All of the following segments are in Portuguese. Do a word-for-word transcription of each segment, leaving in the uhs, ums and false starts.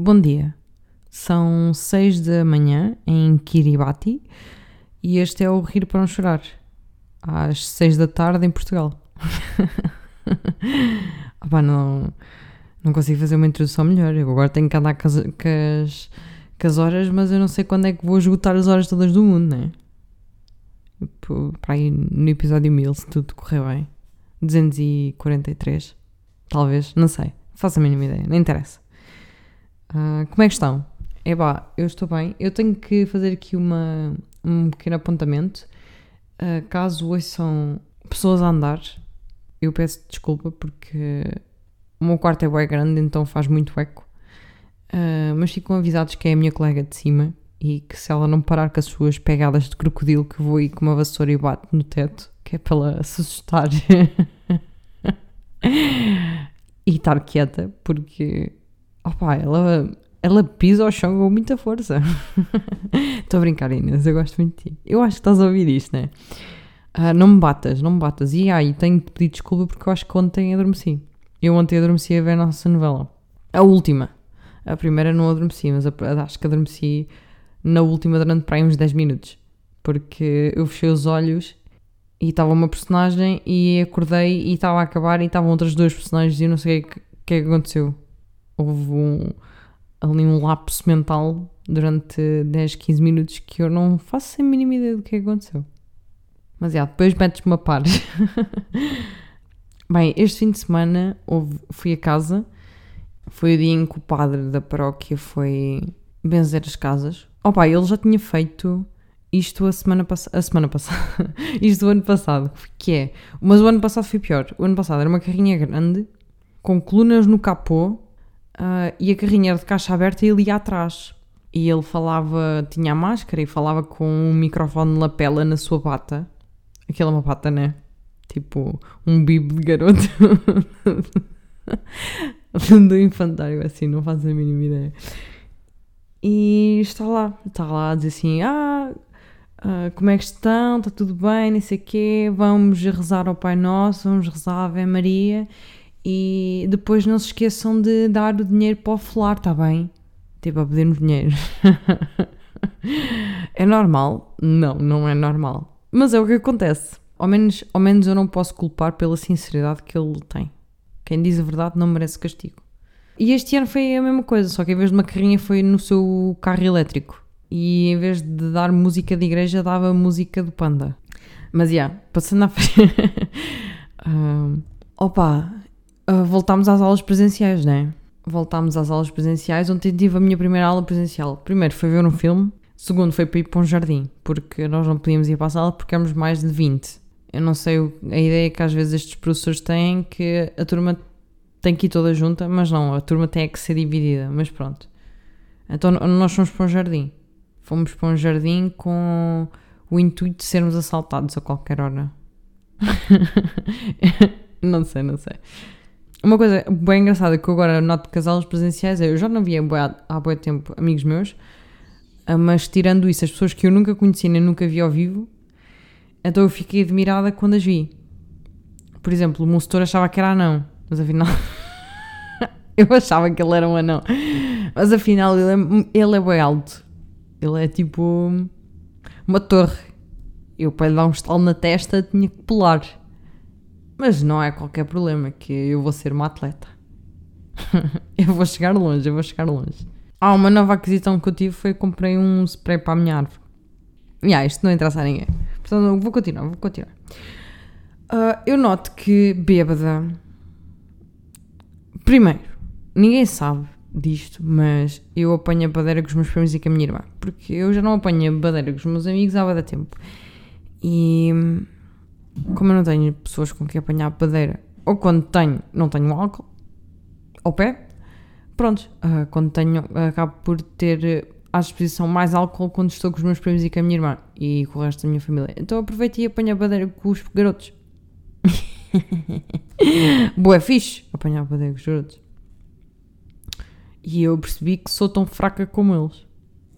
Bom dia, são seis da manhã em Kiribati e este é o Rir para não chorar, às seis da tarde em Portugal. ah, pá, não, não consigo fazer uma introdução melhor, eu agora tenho que andar com as, com, as, com as horas, mas eu não sei quando é que vou esgotar as horas todas do mundo, né? Para aí no episódio mil, se tudo correr bem, duzentos e quarenta e três, talvez, não sei, faço a mínima ideia, não interessa. Uh, como é que estão? Epá, eu estou bem. Eu tenho que fazer aqui uma, um pequeno apontamento. Uh, caso ouçam pessoas a andar, eu peço desculpa porque o meu quarto é bem grande, então faz muito eco. Uh, mas ficam avisados que é a minha colega de cima e que se ela não parar com as suas pegadas de crocodilo, que vou ir com uma vassoura e bato no teto, que é para ela se assustar e estar quieta, porque... Opa, ela, ela pisa ao chão com muita força. Estou a brincar, Inês, eu gosto muito de ti. Eu acho que estás a ouvir isto, né? Uh, não me batas, não me batas. E aí, tenho de pedir desculpa porque eu acho que ontem adormeci. Eu ontem adormeci a ver a nossa novela. A última. A primeira não adormeci, mas a, acho que adormeci na última durante para aí uns dez minutos. Porque eu fechei os olhos e estava uma personagem e acordei e estava a acabar e estavam outras duas personagens e eu não sei o que, que é que aconteceu. Houve um, ali um lapso mental durante dez, quinze minutos que eu não faço a mínima ideia do que aconteceu. Mas é, depois metes-me a par. Bem, este fim de semana houve, fui a casa. Foi o dia em que o padre da paróquia foi benzer as casas. Opa, ele já tinha feito isto a semana, pass- a semana passada. Isto do ano passado. Que é... Mas o ano passado foi pior. O ano passado era uma carrinha grande com colunas no capô. Uh, e a carrinha era de caixa aberta e ele ia atrás. E ele falava, tinha a máscara e falava com um microfone de lapela na sua bata. Aquela é uma bata, né? Tipo, um bibo de garoto. Do infantário, assim, não faço a mínima ideia. E está lá, está lá a dizer assim, ah, uh, como é que estão? Está tudo bem, nem sei o quê. Vamos rezar ao Pai Nosso, vamos rezar a Ave Maria. E depois não se esqueçam de dar o dinheiro para o Flar, está bem? Tipo, a pedir-nos dinheiro. É normal? Não, não é normal. Mas é o que acontece. Ao menos, ao menos eu não posso culpar pela sinceridade que ele tem. Quem diz a verdade não merece castigo. E este ano foi a mesma coisa, só que em vez de uma carrinha foi no seu carro elétrico. E em vez de dar música de igreja, dava música do Panda. Mas, já, yeah, passando à frente... um, opa... Uh, voltámos às aulas presenciais, né? Voltámos às aulas presenciais, onde tive a minha primeira aula presencial. Primeiro foi ver um filme, segundo foi para ir para um jardim, porque nós não podíamos ir para a sala porque éramos mais de vinte. Eu não sei, o, a ideia que às vezes estes professores têm que a turma tem que ir toda junta, mas não, a turma tem que ser dividida, mas pronto. Então nós fomos para um jardim. Fomos para um jardim com o intuito de sermos assaltados a qualquer hora. Não sei, não sei. Uma coisa bem engraçada que eu agora noto que as aulas presenciais é, eu já não via há bem tempo amigos meus, mas tirando isso, as pessoas que eu nunca conheci nem nunca vi ao vivo, então eu fiquei admirada quando as vi. Por exemplo, o meu setor achava que era anão, mas afinal eu achava que ele era um anão, mas afinal ele é, ele é bem alto, ele é tipo uma torre. Eu para lhe dar um estalo na testa tinha que pular. Mas não é qualquer problema, que eu vou ser uma atleta. Eu vou chegar longe, eu vou chegar longe. Ah, uma nova aquisição que eu tive foi que comprei um spray para a minha árvore. E ah, isto não interessa a ninguém. Portanto, vou continuar, vou continuar. Uh, eu noto que bêbada... Primeiro, ninguém sabe disto, mas eu apanho a badeira com os meus primos e com a minha irmã. Porque eu já não apanho a badeira com os meus amigos há muito tempo. E... como eu não tenho pessoas com quem apanhar a padeira, ou quando tenho, não tenho álcool ao pé, pronto, uh, quando tenho, acabo por ter à disposição mais álcool quando estou com os meus primos e com a minha irmã e com o resto da minha família. Então aproveito e apanho a padeira com os garotos. Boa, é fixe apanhar a padeira com os garotos. E eu percebi que sou tão fraca como eles.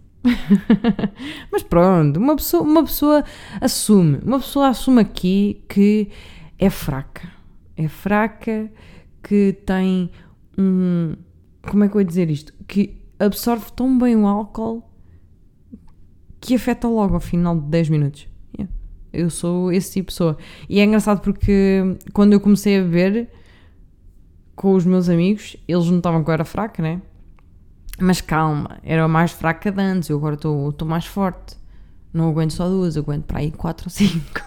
Mas pronto, uma pessoa, uma pessoa assume, uma pessoa assume aqui que é fraca, é fraca, que tem um, como é que eu ia dizer isto? Que absorve tão bem o álcool que afeta logo ao final de dez minutos. Yeah. Eu sou esse tipo de pessoa. E é engraçado porque quando eu comecei a beber com os meus amigos, eles notavam que eu era fraca, né? Mas calma, era mais fraca de antes, eu agora estou mais forte. Não aguento só duas, aguento para aí quatro ou cinco.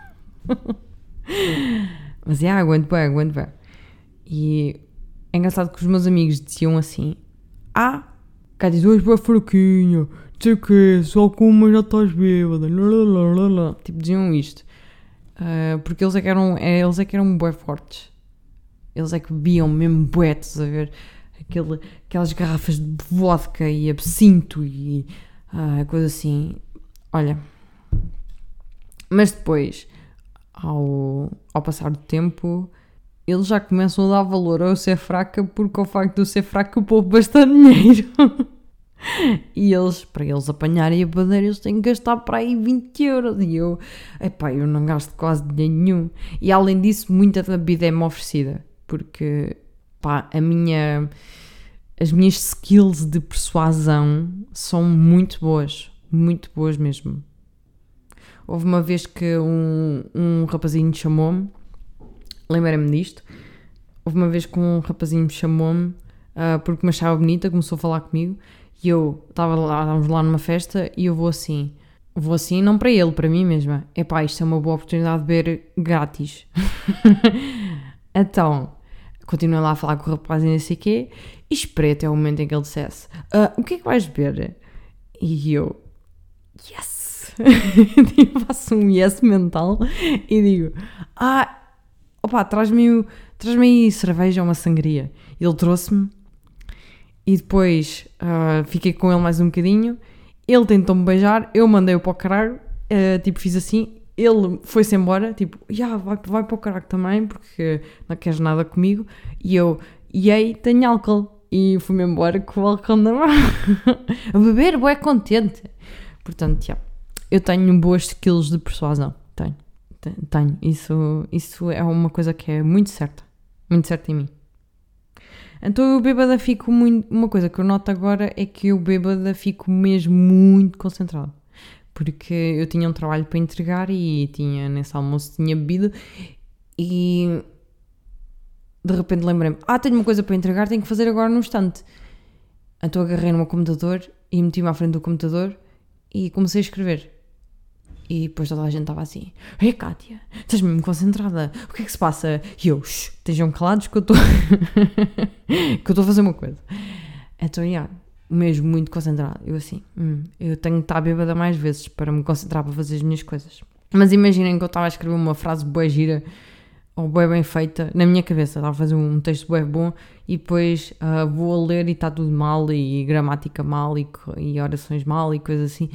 Mas é, aguento bem, aguento bem. E é engraçado que os meus amigos diziam assim: Ah, Cátia, tu és bem fraquinha, não sei o quê, só com uma já estás bêbada. Lalalala. Tipo, diziam isto. Uh, porque eles é que eram, é, eles é que eram bué fortes. Eles é que bebiam mesmo buetes, a ver, aquele, aquelas garrafas de vodka e absinto e uh, coisa assim. Olha, mas depois, ao, ao passar do tempo, eles já começam a dar valor ao ser fraca, porque ao facto de eu ser fraca eu poupo bastante dinheiro. E eles, para eles apanharem a bandeira, eles têm que gastar para aí vinte euros. E eu, epá, eu não gasto quase dinheiro nenhum. E além disso, muita da bebida é-me oferecida. Porque, pá, a minha, as minhas skills de persuasão são muito boas. Muito boas mesmo. Houve uma vez que um, um rapazinho chamou-me, lembrei-me disto, houve uma vez que um rapazinho me chamou-me uh, porque me achava bonita, começou a falar comigo e eu estava lá, estávamos lá numa festa e eu vou assim, vou assim não para ele, para mim mesma. Epá, isto é uma boa oportunidade de beber grátis. Então, continuei lá a falar com o rapaz e não sei o quê e esperei até o momento em que ele dissesse uh, o que é que vais beber? E eu, yes! Eu faço um yes mental e digo, ah, opá, traz-me, traz-me aí cerveja ou uma sangria. Ele trouxe-me e depois uh, fiquei com ele mais um bocadinho. Ele tentou-me beijar, eu mandei-o para o caralho, uh, tipo, fiz assim, ele foi-se embora, tipo, yeah, vai, vai para o caralho também, porque não queres nada comigo. E eu, e aí, tenho álcool. E fui-me embora com o álcool na mão. A beber, bué contente. Portanto, yeah, eu tenho boas skills de persuasão. Tenho. Tenho. Isso, isso é uma coisa que é muito certa. Muito certa em mim. Então eu bêbada fico muito... Uma coisa que eu noto agora é que eu bêbada fico mesmo muito concentrada. Porque eu tinha um trabalho para entregar e tinha, nesse almoço tinha bebido e de repente lembrei-me, ah, tenho uma coisa para entregar, tenho que fazer agora num instante. Então agarrei no meu computador e meti-me à frente do computador e comecei a escrever. E depois toda a gente estava assim, ei Cátia, estás mesmo concentrada, o que é que se passa? E eu, shh, estejam calados que eu estou que eu estou a fazer uma coisa. Então, yeah, mesmo muito concentrada. Eu assim, hum, eu tenho que estar bêbada mais vezes para me concentrar para fazer as minhas coisas. Mas imaginem que eu estava a escrever uma frase bué gira ou bué bem feita na minha cabeça, estava a fazer um texto bué bom e depois uh, vou a ler e está tudo mal e gramática mal e, e orações mal e coisas assim.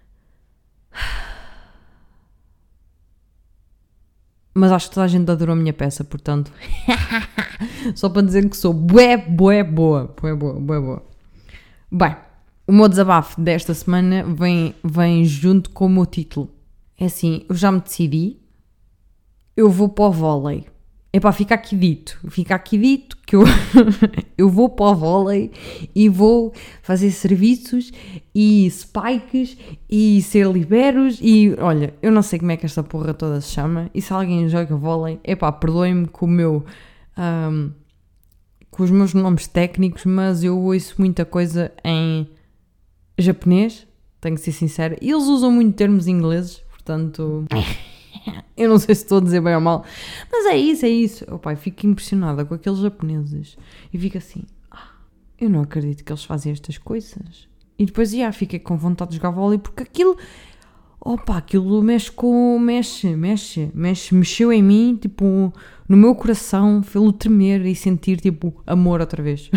Mas acho que toda a gente adorou a minha peça, portanto só para dizer que sou bué, bué boa, bué boa, bué boa. Bem, o meu desabafo desta semana vem, vem junto com o meu título. É assim, eu já me decidi, eu vou para o vôlei. É para ficar aqui dito, fica aqui dito que eu, eu vou para o vôlei e vou fazer serviços e spikes e ser liberos e olha, eu não sei como é que esta porra toda se chama e se alguém joga vôlei, é pá, perdoem-me com o meu, um, com os meus nomes técnicos, mas eu ouço muita coisa em japonês, tenho que ser sincera, e eles usam muito termos ingleses, portanto... Eu não sei se estou a dizer bem ou mal, mas é isso, é isso. Oh, pai, fico impressionada com aqueles japoneses e fico assim, ah, eu não acredito que eles fazem estas coisas. E depois, já, fiquei com vontade de jogar vôlei porque aquilo, opa, aquilo mexe com, mexe, mexe, mexe, mexeu em mim, tipo, no meu coração, fê-lo tremer e sentir, tipo, amor outra vez.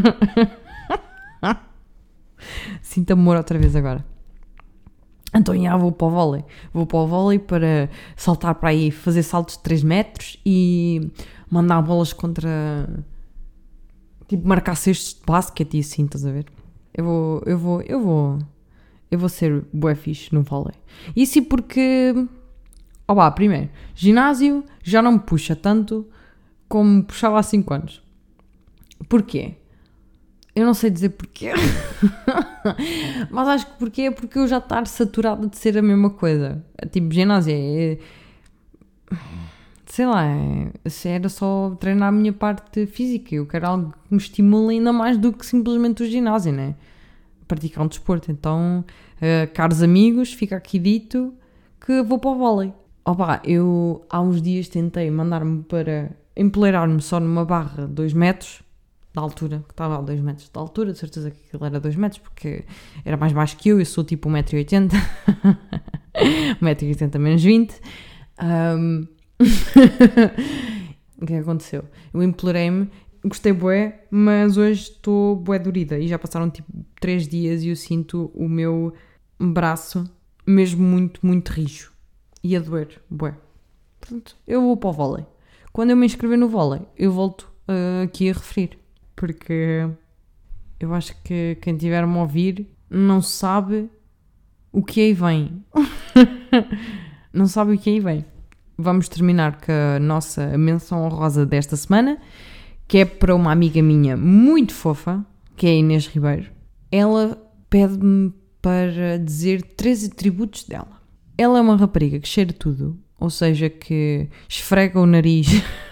Sinto amor outra vez agora. Então, já, vou para o vôlei. Vou para o vôlei para saltar para aí, fazer saltos de três metros e mandar bolas contra... Tipo, marcar cestos de basquete e assim, estás a ver? Eu vou... Eu vou... Eu vou... Eu vou ser bué fixe no vôlei. Isso porque... Ó lá, primeiro, ginásio já não me puxa tanto como me puxava há cinco anos. Porquê? Eu não sei dizer porquê. Mas acho que porquê é porque eu já estou saturada de ser a mesma coisa. Tipo, ginásio é... Sei lá, é, era só treinar a minha parte física. Eu quero algo que me estimule ainda mais do que simplesmente o ginásio, né? Praticar um desporto. Então, uh, caros amigos, fica aqui dito que vou para o vôlei. Opa, eu há uns dias tentei mandar-me para empoleirar-me só numa barra dois metros de altura, que estava a dois metros de altura, de certeza que aquilo era dois metros, porque era mais baixo que eu, eu sou tipo um metro e oitenta, um metro e oitenta menos vinte. Um... O que é que aconteceu? Eu implorei-me, gostei bué, mas hoje estou bué dorida e já passaram tipo três dias e eu sinto o meu braço mesmo muito, muito rijo e a doer, bué. Portanto, eu vou para o vôlei. Quando eu me inscrever no vôlei, eu volto uh, aqui a referir, porque eu acho que quem tiver-me a ouvir não sabe o que aí vem. Não sabe o que aí vem. Vamos terminar com a nossa menção honrosa desta semana, que é para uma amiga minha muito fofa, que é a Inês Ribeiro. Ela pede-me para dizer três atributos dela. Ela é uma rapariga que cheira tudo, ou seja, que esfrega o nariz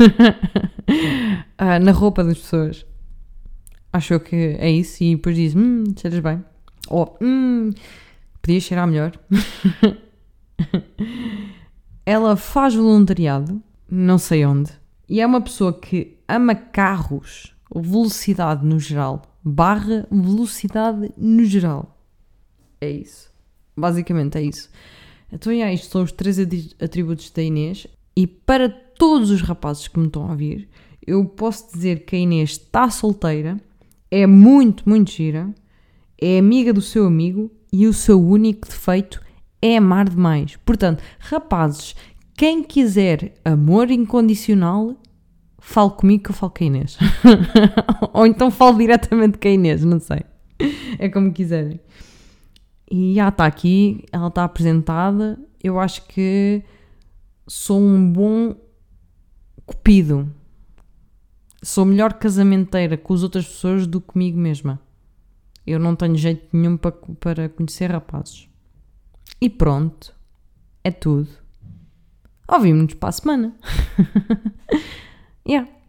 na roupa das pessoas. Achou que é isso e depois diz, hum, cheiras bem. Ou, hum, podias cheirar melhor. Ela faz voluntariado, não sei onde, e é uma pessoa que ama carros, velocidade no geral, barra velocidade no geral. É isso. Basicamente é isso. Então, yeah, isto são os três atributos da Inês, e para todos os rapazes que me estão a ouvir, eu posso dizer que a Inês está solteira, é muito, muito gira, é amiga do seu amigo, e o seu único defeito é amar demais. Portanto, rapazes, quem quiser amor incondicional, fale comigo que eu falo com a Inês. Ou então fale diretamente com a Inês, não sei. É como quiserem. E já está aqui, ela está apresentada. Eu acho que sou um bom cupido. Sou melhor casamenteira com as outras pessoas do que comigo mesma. Eu não tenho jeito nenhum para, para conhecer rapazes. E pronto, é tudo. Ouvimos-nos para a semana. Yeah.